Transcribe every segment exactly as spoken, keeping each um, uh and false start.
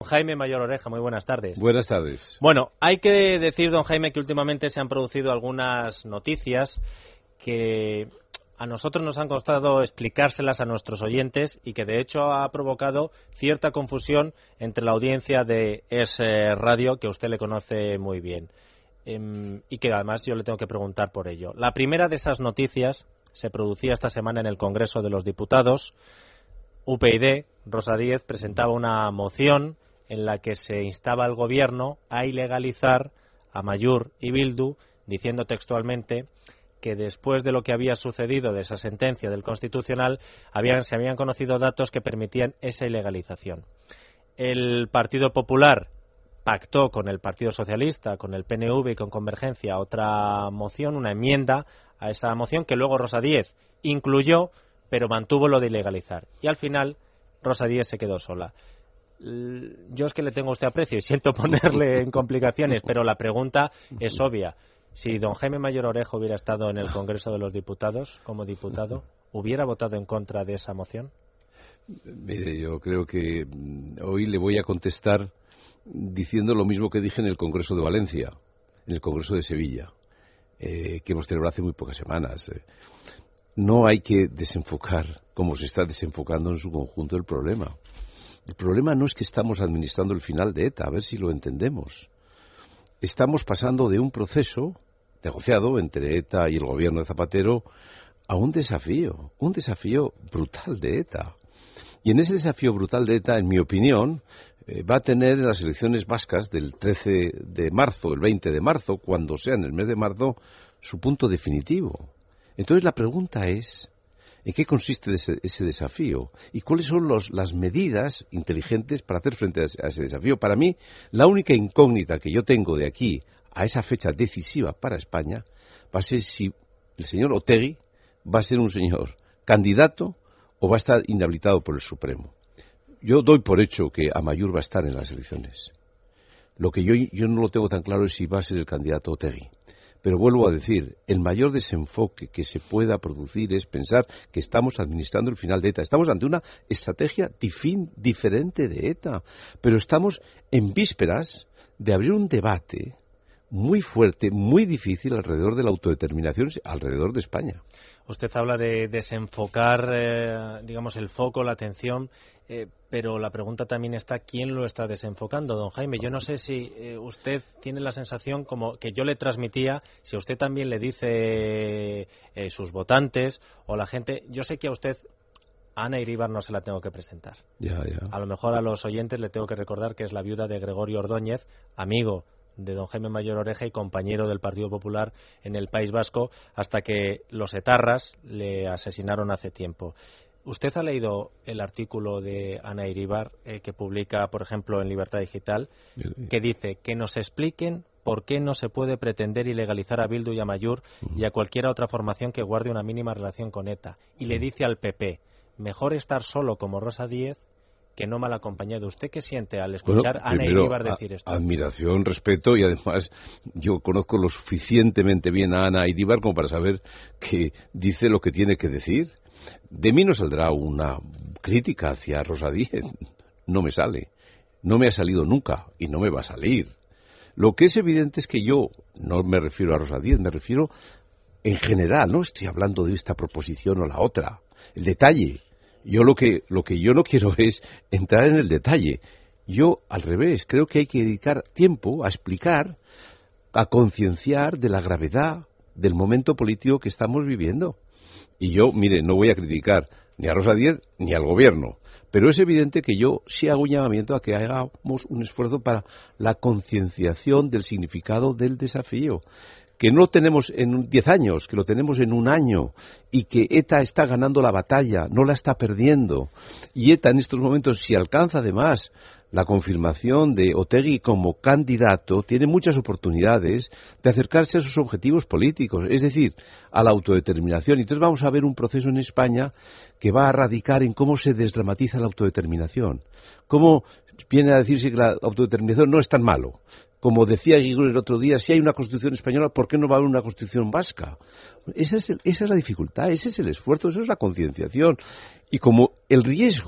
Jaime Mayor Oreja, muy buenas tardes. Buenas tardes. Bueno, hay que decir, don Jaime, que últimamente se han producido algunas noticias que a nosotros nos han costado explicárselas a nuestros oyentes y que de hecho ha provocado cierta confusión entre la audiencia de Es Radio, que usted le conoce muy bien, eh, y que además yo le tengo que preguntar por ello. La primera de esas noticias se producía esta semana en el Congreso de los Diputados. U P YD, Rosa Díez, presentaba una moción en la que se instaba al Gobierno a ilegalizar Amaiur y Bildu, diciendo textualmente que después de lo que había sucedido de esa sentencia del Constitucional, habían, se habían conocido datos que permitían esa ilegalización. El Partido Popular pactó con el Partido Socialista, con el P N V y con Convergencia otra moción, una enmienda a esa moción que luego Rosa Díez incluyó, pero mantuvo lo de ilegalizar. Y al final Rosa Díez se quedó sola. Yo es que le tengo a usted aprecio y siento ponerle en complicaciones, pero la pregunta es obvia. Si don Jaime Mayor Oreja hubiera estado en el Congreso de los Diputados como diputado, ¿hubiera votado en contra de esa moción? Mire, yo creo que hoy le voy a contestar diciendo lo mismo que dije en el Congreso de Valencia, en el Congreso de Sevilla, eh, que hemos celebrado hace muy pocas semanas. Eh. No hay que desenfocar, como se está desenfocando en su conjunto, el problema. El problema no es que estamos administrando el final de ETA, a ver si lo entendemos. Estamos pasando de un proceso negociado entre ETA y el gobierno de Zapatero a un desafío, un desafío brutal de ETA. Y en ese desafío brutal de ETA, en mi opinión, eh, va a tener en las elecciones vascas del trece de marzo, el veinte de marzo, cuando sea en el mes de marzo, su punto definitivo. Entonces la pregunta es, ¿en qué consiste ese, ese desafío? ¿Y cuáles son los, las medidas inteligentes para hacer frente a ese, a ese desafío? Para mí, la única incógnita que yo tengo de aquí a esa fecha decisiva para España va a ser si el señor Otegi va a ser un señor candidato o va a estar inhabilitado por el Supremo. Yo doy por hecho que Amaiur va a estar en las elecciones. Lo que yo, yo no lo tengo tan claro es si va a ser el candidato Otegi. Pero vuelvo a decir, el mayor desenfoque que se pueda producir es pensar que estamos administrando el final de ETA. Estamos ante una estrategia difin, diferente de ETA, pero estamos en vísperas de abrir un debate muy fuerte, muy difícil alrededor de la autodeterminación, alrededor de España. Usted habla de desenfocar, eh, digamos, el foco, la atención, eh, pero la pregunta también está, ¿quién lo está desenfocando, don Jaime? Yo no sé si eh, usted tiene la sensación como que yo le transmitía, si a usted también le dice eh, sus votantes o la gente. Yo sé que a usted, a Ana Iríbar, no se la tengo que presentar. Ya, ya. A lo mejor a los oyentes le tengo que recordar que es la viuda de Gregorio Ordóñez, amigo de don Jaime Mayor Oreja y compañero del Partido Popular en el País Vasco, hasta que los etarras le asesinaron hace tiempo. ¿Usted ha leído el artículo de Ana Iríbar eh, que publica, por ejemplo, en Libertad Digital, que dice que nos expliquen por qué no se puede pretender ilegalizar a Bildu y a Amaiur y a cualquier otra formación que guarde una mínima relación con ETA? Y le dice al P P, mejor estar solo como Rosa Díez que no mal acompañado. ¿Usted qué siente al escuchar bueno, a Ana Iríbar decir esto? Admiración, respeto, y además yo conozco lo suficientemente bien a Ana Iríbar como para saber que dice lo que tiene que decir. De mí no saldrá una crítica hacia Rosa Díez. No me sale. No me ha salido nunca y no me va a salir. Lo que es evidente es que yo no me refiero a Rosa Díez, me refiero en general. No estoy hablando de esta proposición o la otra. El detalle. Yo lo que, lo que yo no quiero es entrar en el detalle. Yo, al revés, creo que hay que dedicar tiempo a explicar, a concienciar de la gravedad del momento político que estamos viviendo. Y yo, mire, no voy a criticar ni a Rosa Díez ni al Gobierno, pero es evidente que yo sí hago un llamamiento a que hagamos un esfuerzo para la concienciación del significado del desafío. Que no lo tenemos en diez años, que lo tenemos en un año, y que ETA está ganando la batalla, no la está perdiendo. Y ETA en estos momentos, si alcanza además la confirmación de Otegi como candidato, tiene muchas oportunidades de acercarse a sus objetivos políticos, es decir, a la autodeterminación. Entonces vamos a ver un proceso en España que va a radicar en cómo se desdramatiza la autodeterminación. Cómo viene a decirse que la autodeterminación no es tan malo. Como decía Guigul el otro día, si hay una Constitución española, ¿por qué no va a haber una Constitución vasca? Esa es, el, esa es la dificultad, ese es el esfuerzo, esa es la concienciación. Y como el riesgo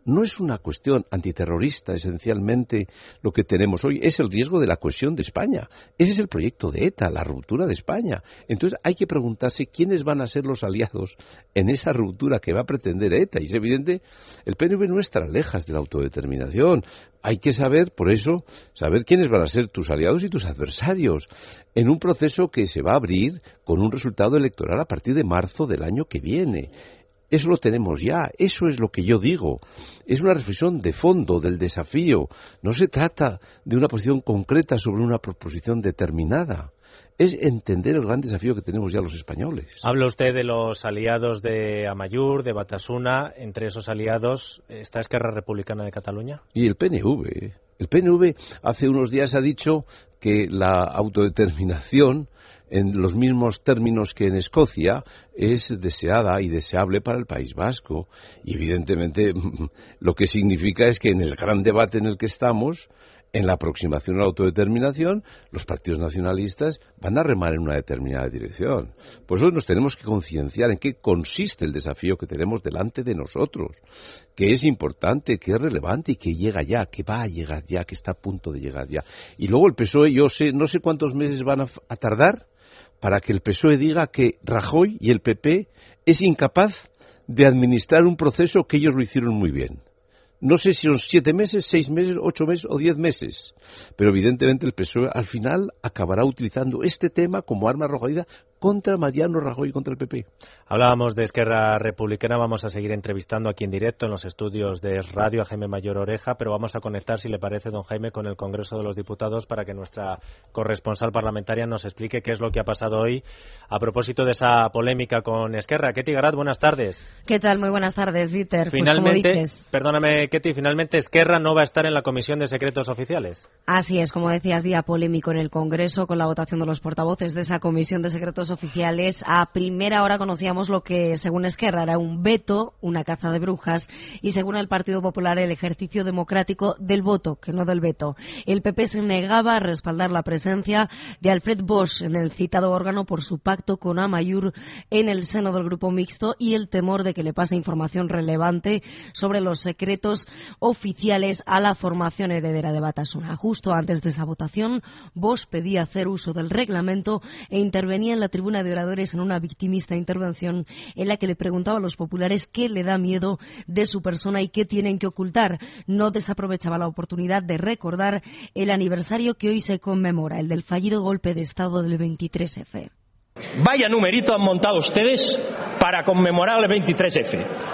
No es una cuestión antiterrorista, esencialmente, lo que tenemos hoy. Es el riesgo de la cohesión de España. Ese es el proyecto de ETA, la ruptura de España. Entonces hay que preguntarse quiénes van a ser los aliados en esa ruptura que va a pretender ETA. Y es evidente, el P N V no está lejos de la autodeterminación. Hay que saber, por eso, saber quiénes van a ser tus aliados y tus adversarios en un proceso que se va a abrir con un resultado electoral a partir de marzo del año que viene. Eso lo tenemos ya, eso es lo que yo digo. Es una reflexión de fondo del desafío. No se trata de una posición concreta sobre una proposición determinada. Es entender el gran desafío que tenemos ya los españoles. Habla usted de los aliados de Amaiur, de Batasuna. Entre esos aliados está Esquerra Republicana de Cataluña. Y el P N V. El P N V hace unos días ha dicho que la autodeterminación, en los mismos términos que en Escocia, es deseada y deseable para el País Vasco. Y evidentemente lo que significa es que en el gran debate en el que estamos, en la aproximación a la autodeterminación, los partidos nacionalistas van a remar en una determinada dirección. Por eso nos tenemos que concienciar en qué consiste el desafío que tenemos delante de nosotros, que es importante, que es relevante y que llega ya, que va a llegar ya, que está a punto de llegar ya. Y luego el P S O E, yo sé, no sé cuántos meses van a, a tardar para que el P S O E diga que Rajoy y el P P es incapaz de administrar un proceso que ellos lo hicieron muy bien. No sé si son siete meses, seis meses, ocho meses o diez meses, pero evidentemente el P S O E al final acabará utilizando este tema como arma arrojadiza contra Mariano Rajoy y contra el P P. Hablábamos de Esquerra Republicana, vamos a seguir entrevistando aquí en directo en los estudios de Radio a Jaime Mayor Oreja, pero vamos a conectar, si le parece, don Jaime, con el Congreso de los Diputados para que nuestra corresponsal parlamentaria nos explique qué es lo que ha pasado hoy a propósito de esa polémica con Esquerra. Ketty Garat, buenas tardes. ¿Qué tal? Muy buenas tardes, Dieter. Finalmente, pues como dices... perdóname, Ketty, finalmente Esquerra no va a estar en la Comisión de Secretos Oficiales. Así es, como decías, día polémico en el Congreso con la votación de los portavoces de esa Comisión de Secretos Oficiales. A primera hora conocíamos lo que, según Esquerra, era un veto, una caza de brujas, y según el Partido Popular, el ejercicio democrático del voto, que no del veto. El P P se negaba a respaldar la presencia de Alfred Bosch en el citado órgano por su pacto con Amaiur en el seno del grupo mixto y el temor de que le pase información relevante sobre los secretos oficiales a la formación heredera de Batasuna. Justo antes de esa votación, Bosch pedía hacer uso del reglamento e intervenía en la tribuna de oradores en una victimista intervención en la que le preguntaba a los populares qué le da miedo de su persona y qué tienen que ocultar. No desaprovechaba la oportunidad de recordar el aniversario que hoy se conmemora, el del fallido golpe de Estado del veintitrés efe. Vaya numerito han montado ustedes para conmemorar el veintitrés efe.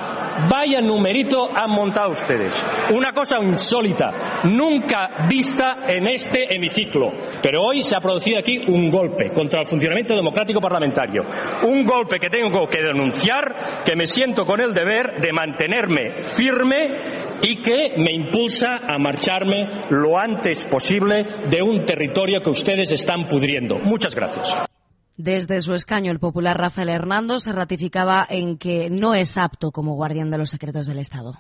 Vaya numerito han montado ustedes. Una cosa insólita, nunca vista en este hemiciclo. Pero hoy se ha producido aquí un golpe contra el funcionamiento democrático parlamentario. Un golpe que tengo que denunciar, que me siento con el deber de mantenerme firme y que me impulsa a marcharme lo antes posible de un territorio que ustedes están pudriendo. Muchas gracias. Desde su escaño, el popular Rafael Hernando se ratificaba en que no es apto como guardián de los secretos del Estado.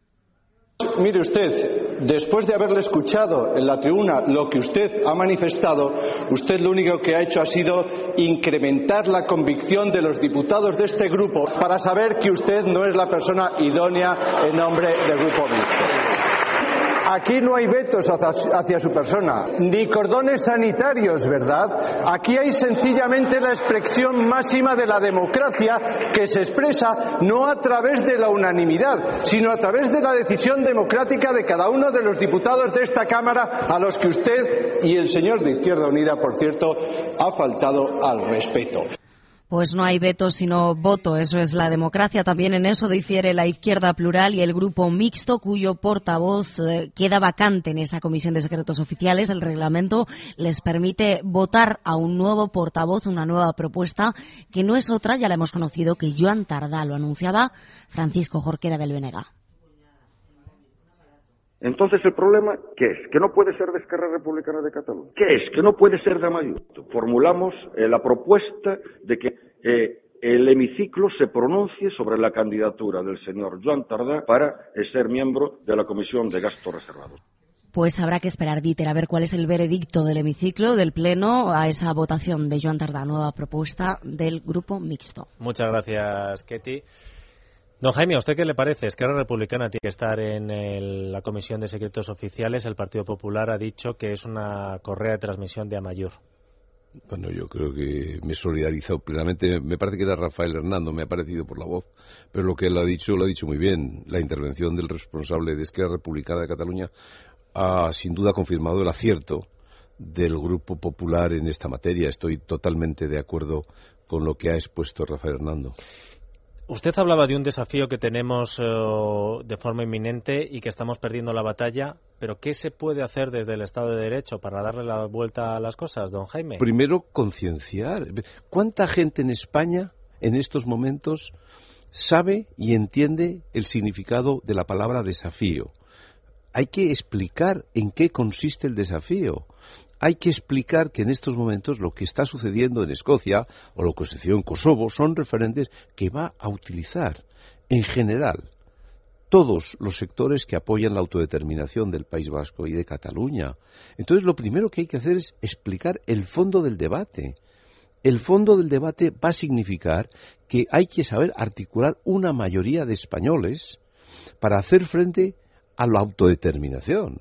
Mire usted, después de haberle escuchado en la tribuna lo que usted ha manifestado, usted lo único que ha hecho ha sido incrementar la convicción de los diputados de este grupo para saber que usted no es la persona idónea en nombre del grupo mixto. Aquí no hay vetos hacia, hacia su persona, ni cordones sanitarios, ¿verdad? Aquí hay sencillamente la expresión máxima de la democracia que se expresa no a través de la unanimidad, sino a través de la decisión democrática de cada uno de los diputados de esta Cámara, a los que usted y el señor de Izquierda Unida, por cierto, ha faltado al respeto. Pues no hay veto sino voto, eso es la democracia. También en eso difiere la Izquierda Plural y el grupo mixto, cuyo portavoz eh, queda vacante en esa Comisión de Secretos Oficiales. El reglamento les permite votar a un nuevo portavoz, una nueva propuesta, que no es otra, ya la hemos conocido, que Joan Tardá. Lo anunciaba Francisco Jorquera del Benega. Entonces, ¿el problema qué es? ¿Que no puede ser de Esquerra Republicana de Cataluña? ¿Qué es? ¿Que no puede ser de Amaiur? Formulamos eh, la propuesta de que eh, el hemiciclo se pronuncie sobre la candidatura del señor Joan Tardá para eh, ser miembro de la Comisión de Gastos Reservados. Pues habrá que esperar, Dieter, a ver cuál es el veredicto del hemiciclo, del Pleno, a esa votación de Joan Tardá, nueva propuesta del grupo mixto. Muchas gracias, Ketty. Don Jaime, ¿a usted qué le parece? Esquerra Republicana tiene que estar en el, la Comisión de Secretos Oficiales. El Partido Popular ha dicho que es una correa de transmisión de Amaiur. Bueno, yo creo que me he solidarizado plenamente. Me parece que era Rafael Hernando, me ha parecido por la voz, pero lo que él ha dicho, lo ha dicho muy bien. La intervención del responsable de Esquerra Republicana de Cataluña ha sin duda confirmado el acierto del Grupo Popular en esta materia. Estoy totalmente de acuerdo con lo que ha expuesto Rafael Hernando. Usted hablaba de un desafío que tenemos uh, de forma inminente y que estamos perdiendo la batalla, pero ¿qué se puede hacer desde el Estado de Derecho para darle la vuelta a las cosas, don Jaime? Primero, concienciar. ¿Cuánta gente en España en estos momentos sabe y entiende el significado de la palabra desafío? Hay que explicar en qué consiste el desafío. Hay que explicar que en estos momentos lo que está sucediendo en Escocia o lo que sucedió en Kosovo son referentes que va a utilizar en general todos los sectores que apoyan la autodeterminación del País Vasco y de Cataluña. Entonces, lo primero que hay que hacer es explicar el fondo del debate. El fondo del debate va a significar que hay que saber articular una mayoría de españoles para hacer frente a la autodeterminación.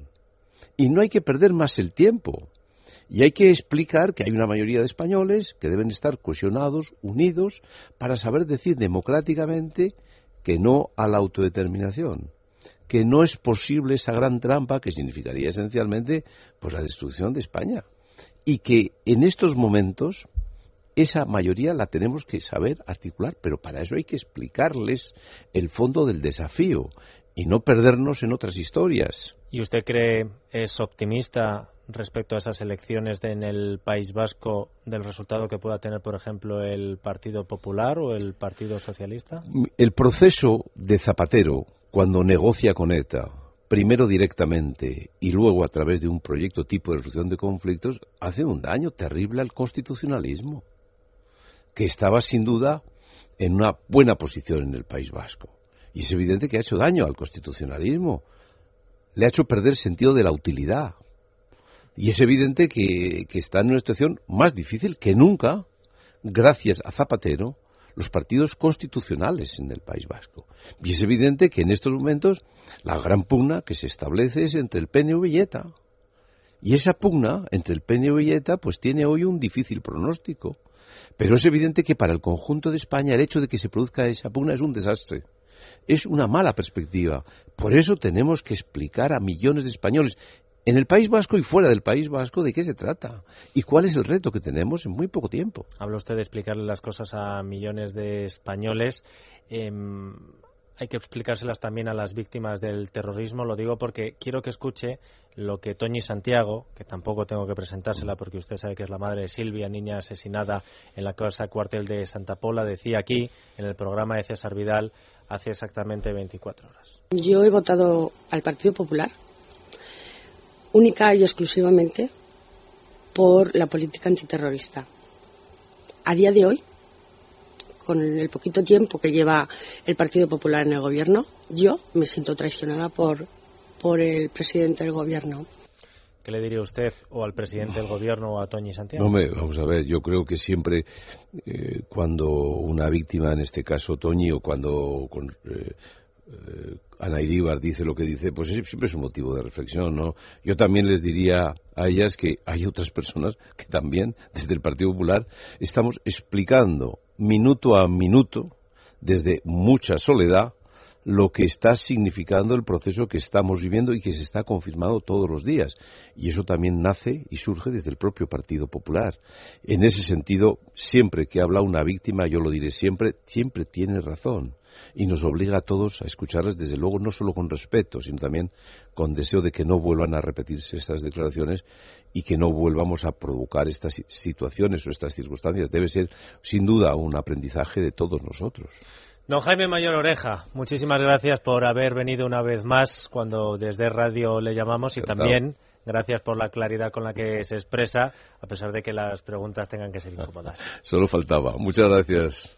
Y no hay que perder más el tiempo. Y hay que explicar que hay una mayoría de españoles que deben estar cohesionados, unidos, para saber decir democráticamente que no a la autodeterminación, que no es posible esa gran trampa que significaría esencialmente pues la destrucción de España. Y que en estos momentos esa mayoría la tenemos que saber articular, pero para eso hay que explicarles el fondo del desafío y no perdernos en otras historias. ¿Y usted cree, es optimista respecto a esas elecciones de, en el País Vasco del resultado que pueda tener, por ejemplo, el Partido Popular o el Partido Socialista? El proceso de Zapatero, cuando negocia con ETA, primero directamente y luego a través de un proyecto tipo de resolución de conflictos, hace un daño terrible al constitucionalismo, que estaba sin duda en una buena posición en el País Vasco. Y es evidente que ha hecho daño al constitucionalismo, le ha hecho perder sentido de la utilidad. Y es evidente que, que está en una situación más difícil que nunca, gracias a Zapatero, los partidos constitucionales en el País Vasco. Y es evidente que en estos momentos la gran pugna que se establece es entre el P N V y ETA. Y esa pugna entre el P N V y ETA pues tiene hoy un difícil pronóstico. Pero es evidente que para el conjunto de España el hecho de que se produzca esa pugna es un desastre. Es una mala perspectiva. Por eso tenemos que explicar a millones de españoles en el País Vasco y fuera del País Vasco de qué se trata y cuál es el reto que tenemos en muy poco tiempo. Habla usted de explicarle las cosas a millones de españoles. Eh, hay que explicárselas también a las víctimas del terrorismo. Lo digo porque quiero que escuche lo que Toñi Santiago, que tampoco tengo que presentársela porque usted sabe que es la madre de Silvia, niña asesinada en la casa cuartel de Santa Pola, decía aquí en el programa de César Vidal hace exactamente veinticuatro horas. Yo he votado al Partido Popular única y exclusivamente por la política antiterrorista. A día de hoy, con el poquito tiempo que lleva el Partido Popular en el gobierno, yo me siento traicionada por, por el presidente del gobierno. ¿Qué le diría usted o al presidente del gobierno o a Toñi Santiago? No, me, vamos a ver, yo creo que siempre eh, cuando una víctima, en este caso Toñi, o cuando con, eh, eh, Ana Iríbar dice lo que dice, pues es, siempre es un motivo de reflexión, ¿no? Yo también les diría a ellas que hay otras personas que también, desde el Partido Popular, estamos explicando minuto a minuto, desde mucha soledad, lo que está significando el proceso que estamos viviendo y que se está confirmando todos los días. Y eso también nace y surge desde el propio Partido Popular. En ese sentido, siempre que habla una víctima, yo lo diré siempre, siempre tiene razón. Y nos obliga a todos a escucharles, desde luego, no solo con respeto, sino también con deseo de que no vuelvan a repetirse estas declaraciones y que no volvamos a provocar estas situaciones o estas circunstancias. Debe ser, sin duda, un aprendizaje de todos nosotros. Don Jaime Mayor Oreja, muchísimas gracias por haber venido una vez más cuando desde radio le llamamos y también gracias por la claridad con la que se expresa, a pesar de que las preguntas tengan que ser incómodas. Solo faltaba. Muchas gracias.